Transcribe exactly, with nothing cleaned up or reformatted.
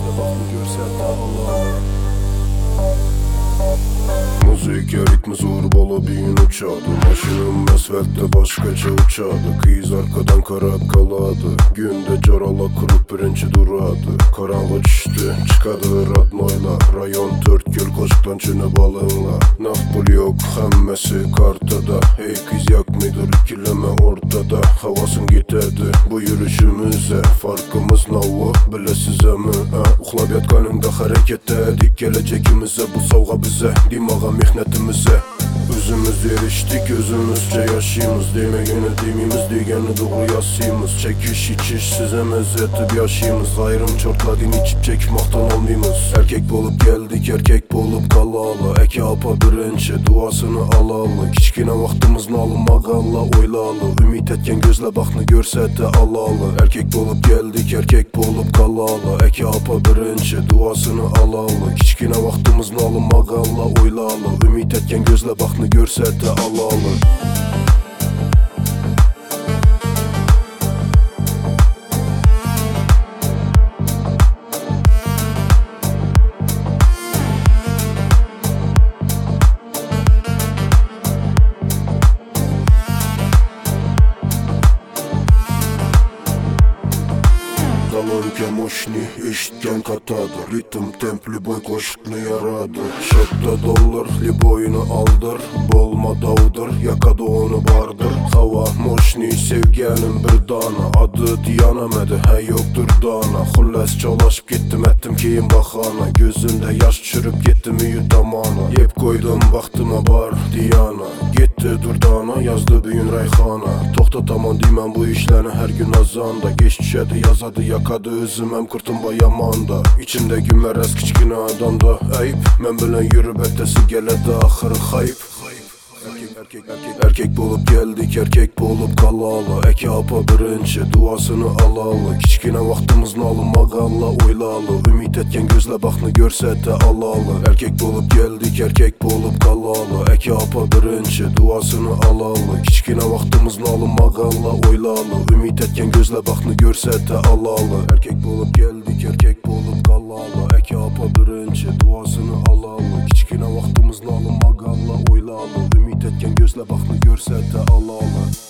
baxını görsətdi Allah. Müzik ritmi zorbalı bir gün uçadı. Maşınım asfaltda başkaça uçadı. Kız arkadan karab kaladı. Günde carala kurup birinci duradı. Karanlık düştü çıkadı radnoyla. Rayon dört göl koşuktan çöne balığınla. Nakbul yok hemmesi kartada. Hey kız yak mıdır ikileme ortada. Havasın gitedi bu yürüyüşümüze. Farkımız navva bilesize mi? Uxlab yatqanında harekette dik gelecekimize. Bu savğa bize dimağa mihnetimize. Özümüz eriştik özümüzce yaşayımız. Demegene demimiz degeni doğru yasıyımız. Çekiş içiş size mezzetip yaşayımız. Gayrım çortladın içip çekmekten olmayımız. Erkek bolup geldik erkek bolup kalalı. Eki apa birinci duasını alalı. Kiçkine vaxtımız nalıma qalla oylalı. Ümit etken gözle baxını görsətdi alalı. Erkek bolup geldik erkek bolup kalalı. Eki apa birinci duasını alalı. Kiçkine vaxtımız nalıma qalla oylalı. Ümit etken gözle baxını görsətdi alalı. Dalonke moşni eşitken katadır. Ritim templi boy koşuklu yaradı. Şotta dollar liboyunu aldır. Bolma davdır yakada onu bardır. Hava moşni sevgenin bir dana. Adı diyanemədi he yoktur dana. Xullas çalışıp gittim ettim keyin baxana. Gözünde yaş çürüp gittim iyi damana. Yep koydum vaxtıma bar diyana. Gitti durdana yazdı büyün rayxana. Toxtatamam deməm bu işlərini hər gün azanda. Geç düşədi yazadı yakadı özüm hem kurtumba yamanda. İçimde gümerez kiçkine adamda ayıp. Men bilen yürüp ötesi geledi ahırı hayıp. Erkek erkek erkek erkek bolup geldik erkek bolup kalalı. Eki apa birinci duasını alalı. Kiçkine vaxtımız nalıma qalla oylalı. Ümit etken gözle baxını görsətdi alalı. Erkek bolup geldik erkek bolup kalalı. Eki apa birinci duasını alalı. Kiçkine vaxtımız nalıma qalla oylalı. Ümit etken gözle baxını görsətdi alalı. Erkek bolup geldik erkek bolup kalalı. Eki apa birinci duasını alalı. Kiçkine vaxtımız nalıma qalla oylalı. Ümit etken gözle baxını görsətdi alalı.